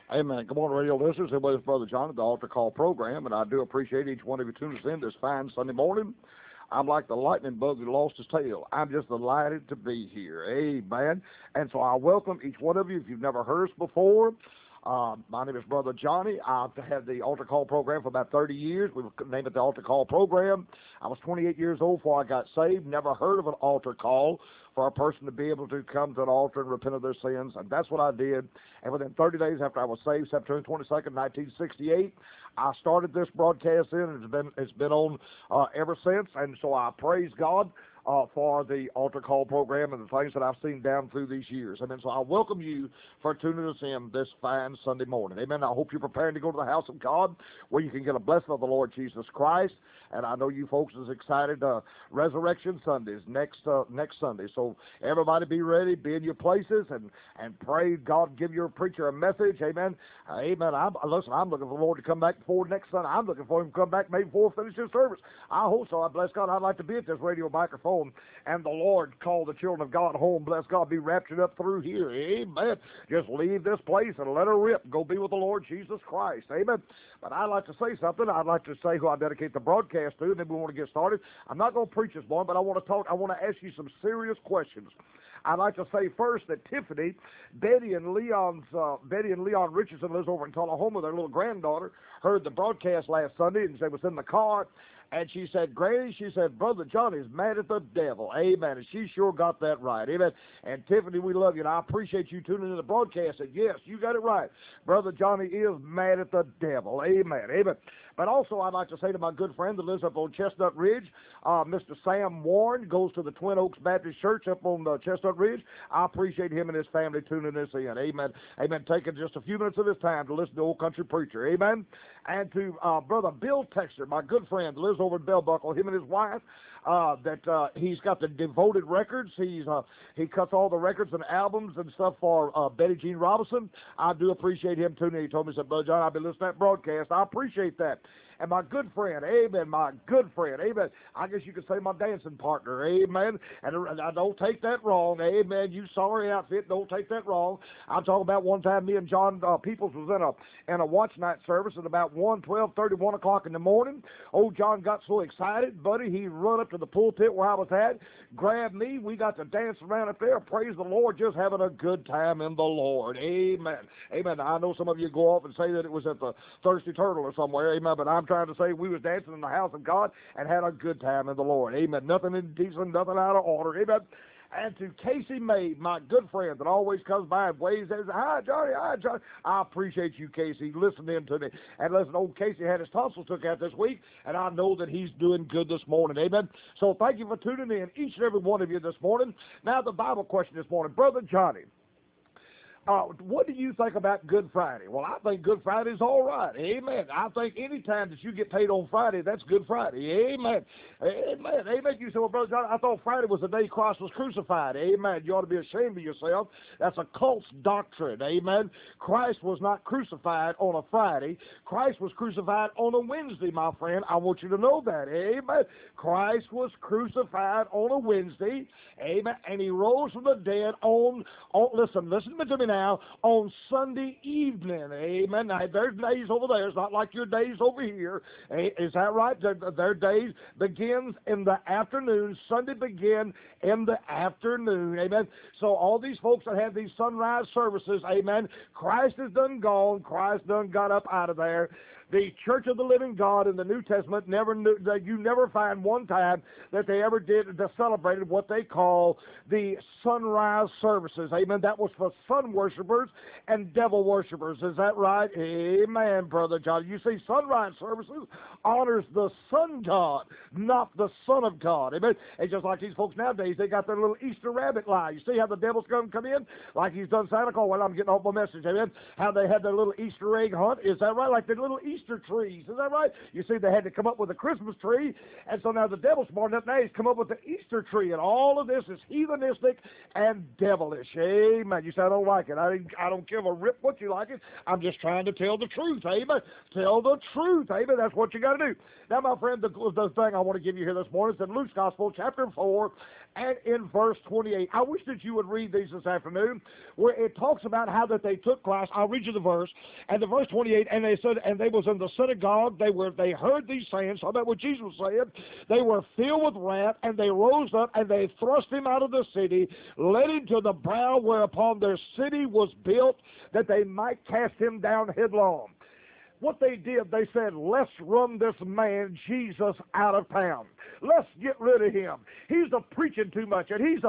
Amen. Good morning, radio listeners. Everybody's Brother John at the Altar Call program, and I do appreciate each one of you tuning us in this fine Sunday morning. I'm like the lightning bug who lost his tail. I'm just delighted to be here. Amen. And so I welcome each one of you if you've never heard us before. My name is Brother Johnny. I've had the Altar Call program for about 30 years. We named it the Altar Call program. I was 28 years old before I got saved. Never heard of an altar call for a person to be able to come to an altar and repent of their sins. And that's what I did. And within 30 days after I was saved, September 22nd, 1968, I started this broadcast in, and it's been on ever since. And so I praise God for the Altar Call program and the things that I've seen down through these years. Amen. So I welcome you for tuning us in this fine Sunday morning. Amen. I hope you're preparing to go to the house of God where you can get a blessing of the Lord Jesus Christ. And I know you folks is excited. Resurrection Sundays next Sunday. So everybody be ready, be in your places, and pray God give your preacher a message. Amen. Amen. I'm looking for the Lord to come back before next Sunday. I'm looking for him to come back maybe before we finish this service. I hope so. I bless God. I'd like to be at this radio microphone and the Lord call the children of God home. Bless God, be raptured up through here. Amen. Just leave this place and let her rip. Go be with the Lord Jesus Christ. Amen. But I'd like to say something. I'd like to say who I dedicate the broadcast to, and then we want to get started. I'm not going to preach this morning, but I want to ask you some serious questions. I'd like to say first that Tiffany, Betty and Leon Richardson lives over in Tullahoma. Their little granddaughter heard the broadcast last Sunday, and they was in the car. And she said, Granny, she said, Brother Johnny's mad at the devil. Amen. And she sure got that right. Amen. And Tiffany, we love you, and I appreciate you tuning in the broadcast. And yes, you got it right. Brother Johnny is mad at the devil. Amen. Amen. But also, I'd like to say to my good friend that lives up on Chestnut Ridge, Mr. Sam Warren, goes to the Twin Oaks Baptist Church up on Chestnut Ridge. I appreciate him and his family tuning us in. Amen. Amen. Taking just a few minutes of his time to listen to Old Country Preacher. Amen. And to Brother Bill Texter, my good friend, lives over in Bell Buckle, him and his wife, he's got the Devoted Records. He cuts all the records and albums and stuff for Betty Jean Robinson. I do appreciate him tuning in. He told me, he said, Brother John, I've been listening to that broadcast. I appreciate that. And my good friend, amen, my good friend, amen. I guess you could say my dancing partner, amen. And I don't take that wrong, amen. You sorry outfit, don't take that wrong. I'm talking about one time me and John Peoples was in a watch night service at about 12:30, 1 o'clock in the morning. Old John got so excited, buddy, he run up to the pulpit where I was at, grabbed me. We got to dance around up there, praise the Lord, just having a good time in the Lord, amen. Amen. I know some of you go off and say that it was at the Thirsty Turtle or somewhere, amen, but I'm trying to say we was dancing in the house of God and had a good time in the Lord. Amen. Nothing indecent, nothing out of order. Amen. And to Casey May, my good friend that always comes by and waves and says, hi, Johnny, hi, Johnny. I appreciate you, Casey, listening to me. And listen, old Casey had his tonsils took out this week, and I know that he's doing good this morning. Amen. So thank you for tuning in, each and every one of you this morning. Now the Bible question this morning. Brother Johnny, what do you think about Good Friday? Well, I think Good Friday is all right. Amen. I think any time that you get paid on Friday, that's Good Friday. Amen. Amen. Amen. You say, well, Brother John, I thought Friday was the day Christ was crucified. Amen. You ought to be ashamed of yourself. That's a cult's doctrine. Amen. Christ was not crucified on a Friday. Christ was crucified on a Wednesday, my friend. I want you to know that. Amen. Christ was crucified on a Wednesday. Amen. And he rose from the dead listen to me now, on Sunday evening. Amen. Now, there's days over there. It's not like your days over here. Is that right? Their days begins in the afternoon. Sunday begin in the afternoon. Amen. So all these folks that have these sunrise services, amen, Christ is done gone. Christ done got up out of there. The Church of the Living God in the New Testament you never find one time that they ever celebrated what they call the sunrise services. Amen. That was for sun worshipers and devil worshipers. Is that right? Amen, Brother John. You see, sunrise services honors the sun god, not the Son of God. Amen. And just like these folks nowadays, they got their little Easter rabbit lie. You see how the devil's going to come in? Like he's done Santa Claus. Well, I'm getting off my message. Amen. How they had their little Easter egg hunt. Is that right? Like their little Easter trees. Is that right? You see, they had to come up with a Christmas tree, and so now the devil's smart enough now he's come up with the Easter tree, and all of this is heathenistic and devilish. Amen. You say, I don't like it. I don't give a rip what you like it. I'm just trying to tell the truth. Amen. Tell the truth. Amen. That's what you got to do. Now, my friend, the thing I want to give you here this morning is in Luke's Gospel, chapter 4 and in verse 28. I wish that you would read these this afternoon, where it talks about how that they took Christ. I'll read you the verse, and the verse 28, and they said, and they was in the synagogue, they heard these sayings, so about what Jesus was saying, they were filled with wrath, and they rose up, and they thrust him out of the city, led him to the brow whereupon their city was built, that they might cast him down headlong. What they did, they said, let's run this man, Jesus, out of town. Let's get rid of him. He's preaching too much, and he's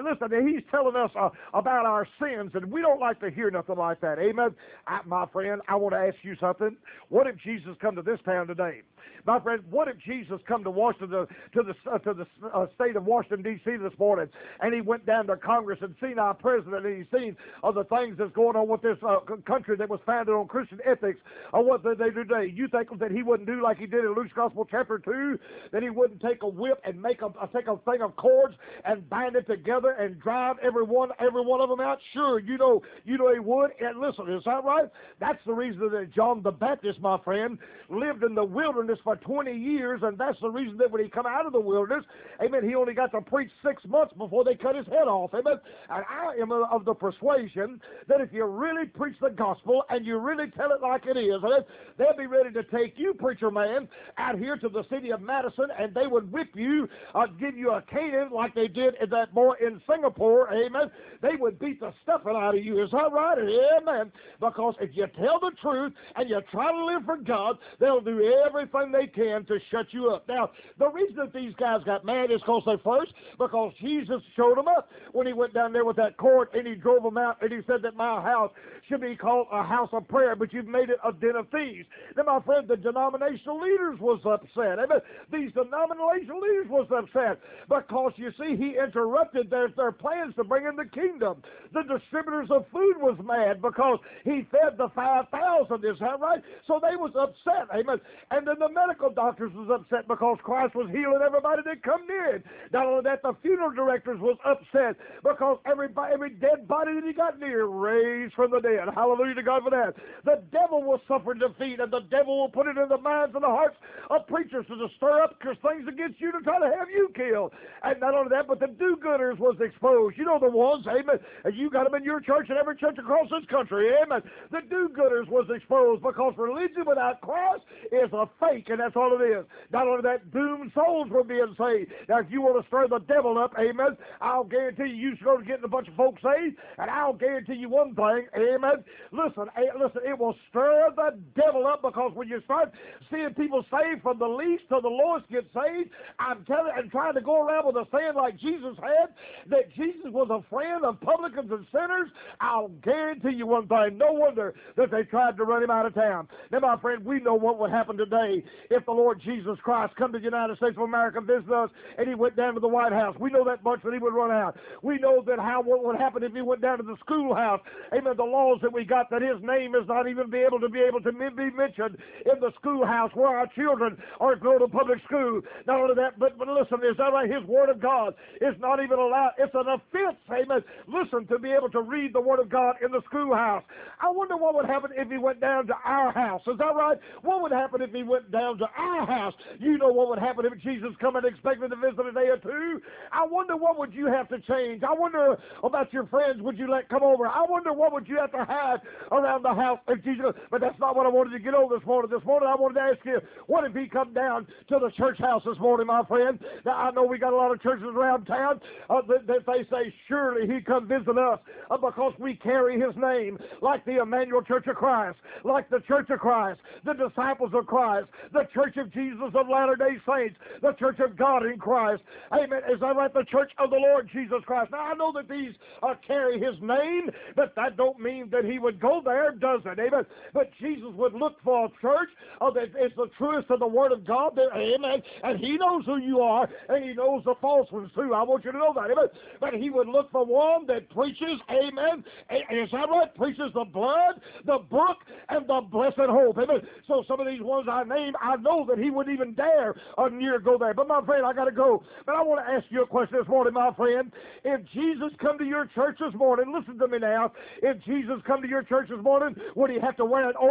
telling us about our sins, and we don't like to hear nothing like that. Amen. My friend, I want to ask you something. What if Jesus come to this town today? My friend, what if Jesus come to Washington, to the state of Washington, D.C. this morning, and he went down to Congress and seen our president, and he's seen the things that's going on with this country that was founded on Christian ethics, or what they do today? You think that he wouldn't do like he did in Luke's Gospel chapter 2, that he wouldn't take a whip and take a thing of cords and bind it together and drive every one of them out? Sure, you know he would. And listen, is that right? That's the reason that John the Baptist, my friend, lived in the wilderness for 20 years, and that's the reason that when he come out of the wilderness, amen, he only got to preach 6 months before they cut his head off, amen. And I am of the persuasion that if you really preach the gospel and you really tell it like it is, amen, they'll be ready to take you, preacher man, out here to the city of Madison, and they would whip you, give you a caning like they did in that boy in Singapore, amen. They would beat the stuffing out of you. Is that right? Amen. Because if you tell the truth and you try to live for God, they'll do everything they can to shut you up. Now, the reason that these guys got mad is because Jesus showed them up when he went down there with that cord and he drove them out, and he said that my house should be called a house of prayer, but you've made it a den of thieves. Then, my friend, the denominational leaders was upset. Amen. These denominational leaders was upset because, you see, he interrupted their plans to bring in the kingdom. The distributors of food was mad because he fed the 5,000. Is that right? So they was upset. Amen. And then the medical doctors was upset because Christ was healing everybody that come near it. Not only that, the funeral directors was upset because every dead body that he got near raised from the dead. Hallelujah to God for that. The devil will suffer defeat, and the devil will put it in the minds and the hearts of preachers to stir up things against you to try to have you killed. And not only that, but the do-gooders was exposed. You know the ones, amen, and you got them in your church and every church across this country, amen. The do-gooders was exposed because religion without Christ is a fake, and that's all it is. Not only that, doomed souls were being saved. Now, if you want to stir the devil up, amen, I'll guarantee you're going to get a bunch of folks saved, and I'll guarantee you one thing, amen. Listen, it will stir the devil up, because when you start seeing people saved from the least to the lowest get saved, I'm telling you, and trying to go around with a saying like Jesus had, that Jesus was a friend of publicans and sinners, I'll guarantee you one thing, no wonder that they tried to run him out of town. Now, my friend, we know what would happen today if the Lord Jesus Christ come to the United States of America and visit us, and he went down to the White House. We know that much, that he would run out. We know that what would happen if he went down to the schoolhouse. Amen. The laws that we got, that his name is not even be able to be mentioned in the schoolhouse where our children are going to public school. Not only that, but listen, is that right? His word of God is not even allowed. It's an offense, amen. Listen, to be able to read the word of God in the schoolhouse. I wonder what would happen if he went down to our house. Is that right? What would happen if he went down to our house? You know what would happen if Jesus come and expected to visit a day or two? I wonder what would you have to change. I wonder about your friends would you let come over. I wonder what would you have to have around the house if Jesus. But that's not what I wanted to get on this morning. This morning I wanted to ask you, what if he come down to the church house this morning, my friend? Now, I know we got a lot of churches around town that they say, surely he come visit us because we carry his name, like the Emmanuel Church of Christ, like the Church of Christ, the Disciples of Christ, the Church of Jesus of Latter-day Saints, the Church of God in Christ. Amen. Is that right? The Church of the Lord Jesus Christ. Now, I know that these carry his name, but that don't mean that he would go there, does it? Amen. But Jesus would look for a church that is the truest of the Word of God. Amen. And he knows who you are, and he knows the false ones too. I want you to know that. Amen. But he would look for one that preaches, amen. Is that right? Preaches the blood, the book, and the blessed hope. Amen. So some of these ones I named, I know that he wouldn't even dare near go there. But my friend, I got to go. But I want to ask you a question this morning, my friend. If Jesus come to your church this morning, listen to me now. If Jesus come to your church this morning, would he have to wear an overcoat?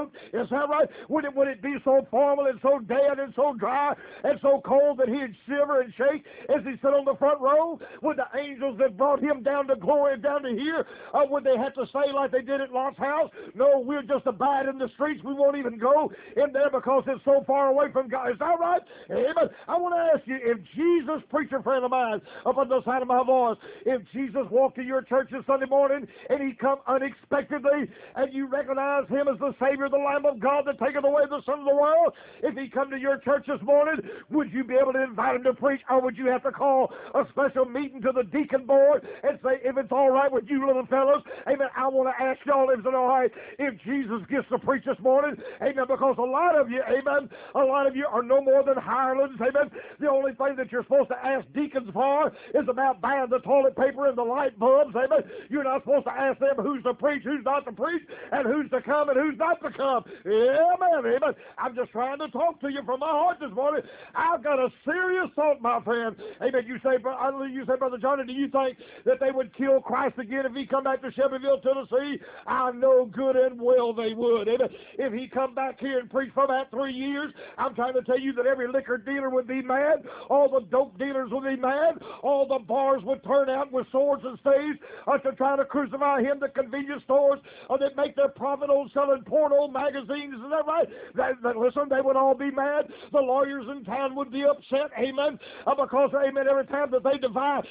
choked? Is that right? Would it be so formal and so dead and so dry and so cold that he'd shiver and shake as he sat on the front row? Would the angels that brought him down to glory and down to here, would they have to say like they did at Lot's house, no, we'll just abide in the streets, we won't even go in there because it's so far away from God? Is that right? Amen. I want to ask you, if Jesus, preacher friend of mine, up on the side of my voice, if Jesus walked to your church this Sunday morning and he come unexpectedly and you recognize him as the Savior, the Lamb of God that taketh away the sin of the world, if he come to your church this morning, would you be able to invite him to preach, or would you have to call a special meeting to the deacon board and say, if it's all right with you little fellows, amen, I want to ask y'all, is it all right if Jesus gets to preach this morning? Amen, because a lot of you, amen, a lot of you are no more than hirelings, amen. The only thing that you're supposed to ask deacons for is about buying the toilet paper and the light bulbs, amen. You're not supposed to ask them who's to preach, who's not to preach, and who's to come and who's not to come. Amen, amen. I'm just trying to talk to you from my heart this morning. I've got a serious thought, my friend. Amen. You say, Brother Johnny, do you think that they would kill Christ again if he come back to Shelbyville, Tennessee? I know good and well they would. Amen. If he come back here and preach for about 3 years, I'm trying to tell you that every liquor dealer would be mad. All the dope dealers would be mad. All the bars would turn out with swords and staves to try to crucify him. The convenience stores that make their profit on selling porno magazines. Is that right? Listen, they would all be mad. The lawyers in town would be upset. Amen. Because, amen, every time that they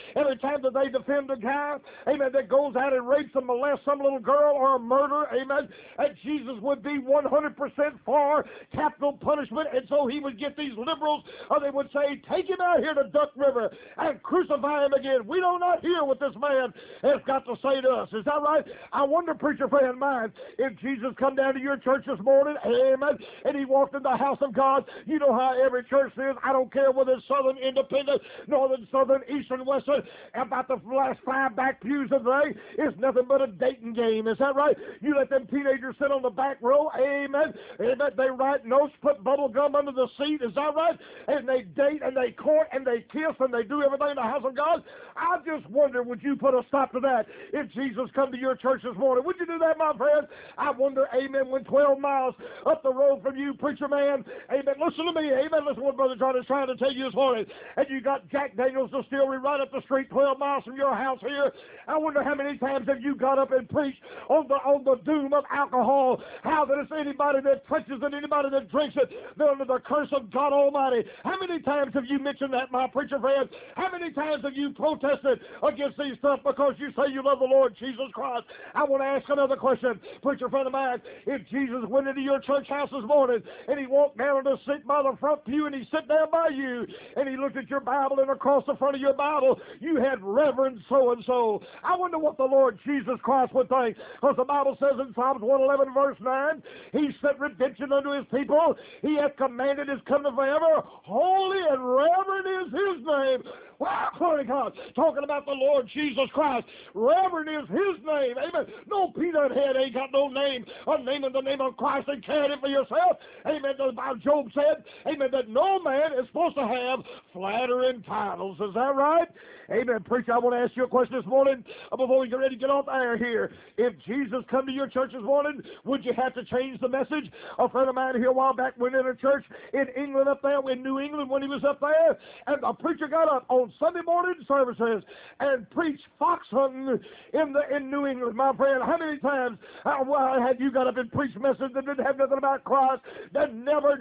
defend a guy, amen, that goes out and rapes and molests some little girl or a murder, amen, and Jesus would be 100% for capital punishment, and so he would get these liberals, they would say, take him out here to Duck River and crucify him again. We do not hear what this man has got to say to us. Is that right? I wonder, preacher friend of mine, if Jesus come down to your church this morning, amen, and he walked in the house of God. You know how every church is. I don't care whether it's Southern Independent, Northern, Southern, Eastern, Western. About the last 5 back pews of the day, it's nothing but a dating game. Is that right? You let them teenagers sit on the back row, amen, amen. They write notes, put bubble gum under the seat. Is that right? And they date and they court and they kiss and they do everything in the house of God. I just wonder, would you put a stop to that if Jesus come to your church this morning? Would you do that, my friend? I wonder, amen, when 12 miles up the road from you, preacher man, amen, listen to me, amen, listen to what Brother John is trying to tell you this morning, and you got Jack Daniels Distillery right up the street 12 miles from your house here. I wonder how many times have you got up and preached on the doom of alcohol, how that it's anybody that touches it, anybody that drinks it, they're under the curse of God Almighty. How many times have you mentioned that, my preacher friend? How many times have you protested against these stuff because you say you love the Lord Jesus Christ? I want to ask another question, preacher friend of mine. If Jesus went into your church house this morning and he walked down to sit by the front pew and he sat down by you and he looked at your Bible, and across the front of your Bible you had Reverend so-and-so, I wonder what the Lord Jesus Christ would think, because the Bible says in Psalms 111 verse 9, he set redemption unto his people, he hath commanded his covenant forever, holy and reverend is his name. Wow, glory to God. Talking about the Lord Jesus Christ. Reverend is his name. Amen. No peanut head ain't got no name. A name in the name of Christ and carry it for yourself. Amen. Job said, amen, that no man is supposed to have flattering titles. Is that right? Amen. Preacher, I want to ask you a question this morning before we get ready to get off the air here. If Jesus come to your church this morning, would you have to change the message? A friend of mine here a while back went in a church in England up there, in New England when he was up there, and a preacher got up on Sunday morning services and preached fox hunting in New England. My friend, how many times have you got up and preached messages that didn't have nothing about Christ, that never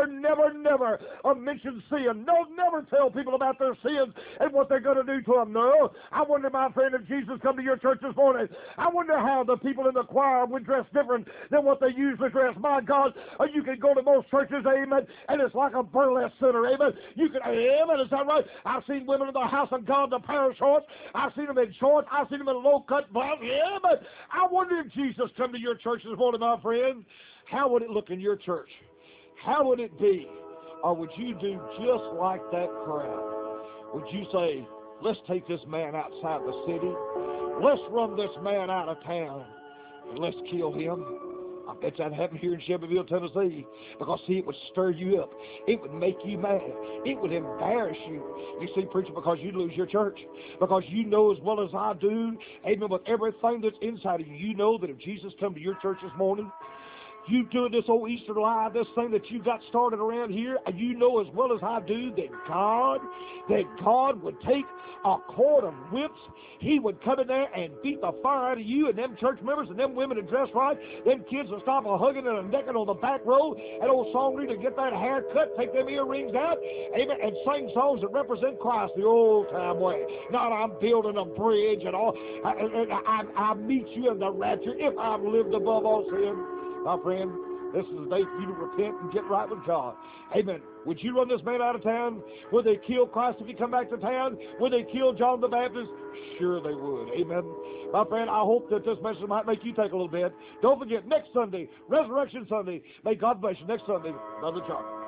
mentioned sin? No, never tell people about their sins and what they're going to do to them. No. I wonder, my friend, if Jesus come to your church this morning, I wonder how the people in the choir would dress different than what they usually dress. My God, you can go to most churches, amen, and it's like a burlesque center, amen. You can, amen, is that right? I've seen women in the house of God in a pair of shorts. I've seen them in shorts. I've seen them in low-cut blouse. Yeah, but I wonder if Jesus come to your church this morning, my friend, how would it look in your church? How would it be? Or would you do just like that crowd? Would you say, let's take this man outside the city, let's run this man out of town, and let's kill him? I bet that happened here in Shelbyville, Tennessee, because, see, it would stir you up. It would make you mad. It would embarrass you. You see, preacher, because you lose your church. Because you know as well as I do, amen, with everything that's inside of you, you know that if Jesus come to your church this morning, You doing this old Easter Live, this thing that you got started around here, and you know as well as I do that God would take a cord of whips. He would come in there and beat the fire out of you and them church members and them women that dress right, them kids that stop a hugging and a necking on the back row, and old song leader get that hair cut, take them earrings out, amen, and sing songs that represent Christ the old time way. Not I'm building a bridge and all. I meet you in the rapture if I've lived above all sin. My friend, this is the day for you to repent and get right with God. Amen. Would you run this man out of town? Would they kill Christ if he come back to town? Would they kill John the Baptist? Sure they would. Amen. My friend, I hope that this message might make you take a little bit. Don't forget, next Sunday, Resurrection Sunday. May God bless you. Next Sunday, Brother John.